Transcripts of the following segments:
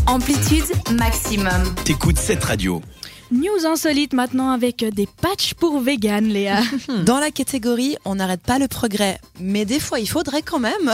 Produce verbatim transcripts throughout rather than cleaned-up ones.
Amplitude maximum. T'écoutes cette radio. News insolite maintenant avec des patchs pour vegan, Léa. Dans la catégorie, on n'arrête pas le progrès, mais des fois il faudrait quand même.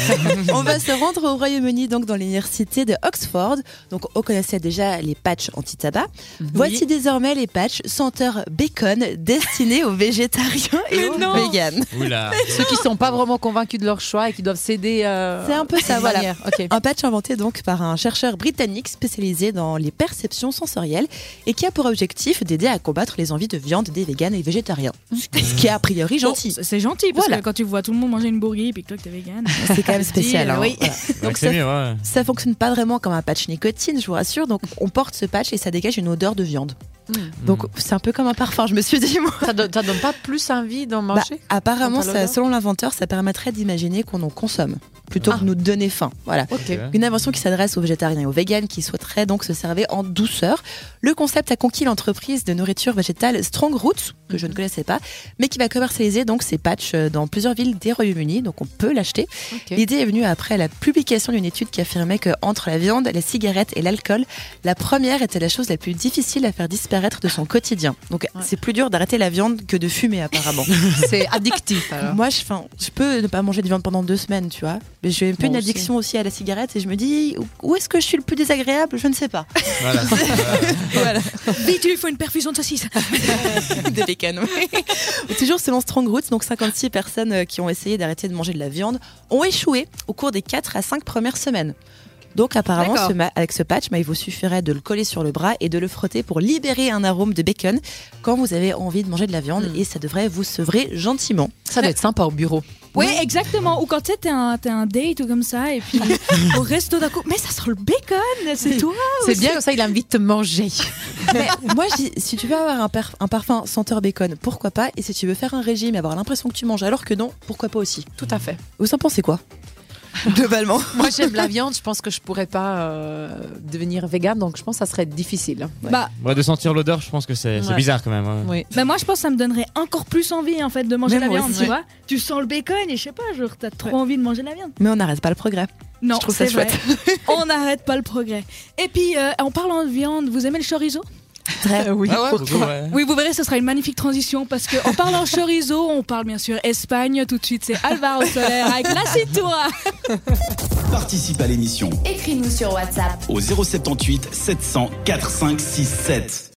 On va se rendre au Royaume-Uni, donc dans l'université de Oxford. Donc on connaissait déjà les patchs anti-tabac. Oui. Voici désormais les patchs senteur bacon destinés aux végétariens et mais aux non. véganes. Oula. Ceux qui sont pas vraiment convaincus de leur choix et qui doivent céder. Euh, C'est un peu ça, voilà. manière. Okay. Un patch inventé donc par un chercheur britannique spécialisé dans les perceptions sensorielles et qui a pour objectif d'aider à combattre les envies de viande des véganes et végétariens. Ce qui est a priori gentil. Bon, c'est gentil parce voilà. que quand tu vois tout le monde manger une bourgie et puis que toi que t'es végane, c'est quand même spécial. Hein, hein. oui. Voilà. Donc c'est ça, mieux, ouais. ça fonctionne pas vraiment comme un patch nicotine, je vous rassure. Donc on porte ce patch et ça dégage une odeur de viande. Mmh. Donc c'est un peu comme un parfum, je me suis dit moi. Ça donne, ça donne pas plus envie d'en manger bah, apparemment, ça, selon l'inventeur, ça permettrait d'imaginer qu'on en consomme plutôt ah. que nous donner faim. Voilà. Okay. Une invention qui s'adresse aux végétariens et aux véganes qui souhaiteraient donc se servir en douceur. Le concept a conquis l'entreprise de nourriture végétale Strong Roots, que je ne connaissais pas, mais qui va commercialiser donc ces patchs dans plusieurs villes des Royaumes-Unis, donc on peut l'acheter. Okay. L'idée est venue après la publication d'une étude qui affirmait qu'entre la viande, les cigarettes et l'alcool, la première était la chose la plus difficile à faire disparaître de son quotidien. Donc ouais. c'est plus dur d'arrêter la viande que de fumer apparemment. C'est addictif alors. Moi, je, je peux ne pas manger de viande pendant deux semaines, tu vois. Mais j'ai un peu bon, une addiction aussi. aussi à la cigarette et je me dis, où est-ce que je suis le plus désagréable ? Je ne sais pas. Voilà. voilà. Vite, il faut une perfusion de saucisse. Des bacon. Toujours selon Strong Roots, donc cinquante-six personnes qui ont essayé d'arrêter de manger de la viande ont échoué au cours des quatre à cinq premières semaines. Donc apparemment, ce ma- avec ce patch, bah, il vous suffirait de le coller sur le bras et de le frotter pour libérer un arôme de bacon quand vous avez envie de manger de la viande mmh. et ça devrait vous sevrer gentiment. Ça doit être sympa au bureau. Oui, mmh. exactement. Ou quand tu sais, t'es un, t'es un date ou comme ça et puis au resto d'un coup, mais ça sent le bacon, c'est toi. C'est aussi. Bien comme ça, il invite te manger. Mais moi, je dis, si tu veux avoir un, perf- un parfum senteur bacon, pourquoi pas ? Et si tu veux faire un régime et avoir l'impression que tu manges alors que non, pourquoi pas aussi ? Tout à fait. Vous en pensez quoi ? Globalement. Moi j'aime la viande, je pense que je pourrais pas euh, devenir végane, donc je pense que ça serait difficile. Ouais. Bah, ouais, de sentir l'odeur, je pense que c'est, ouais. c'est bizarre quand même. Ouais. Oui. Bah moi je pense que ça me donnerait encore plus envie en fait de manger Même la viande, aussi. tu vois. Tu sens le bacon et je sais pas, genre t'as trop ouais. envie de manger la viande. Mais on n'arrête pas le progrès. Non, je trouve c'est ça chouette. On n'arrête pas le progrès. Et puis euh, en parlant de viande, vous aimez le chorizo ? Très, oui, ah ouais, beaucoup, ouais. oui, vous verrez, ce sera une magnifique transition parce qu'en parlant chorizo, on parle bien sûr Espagne. Tout de suite, c'est Alvaro Soler avec La Cintura. Participe à l'émission. Écris-nous sur WhatsApp Au zéro sept huit sept cents quatre cinq six sept.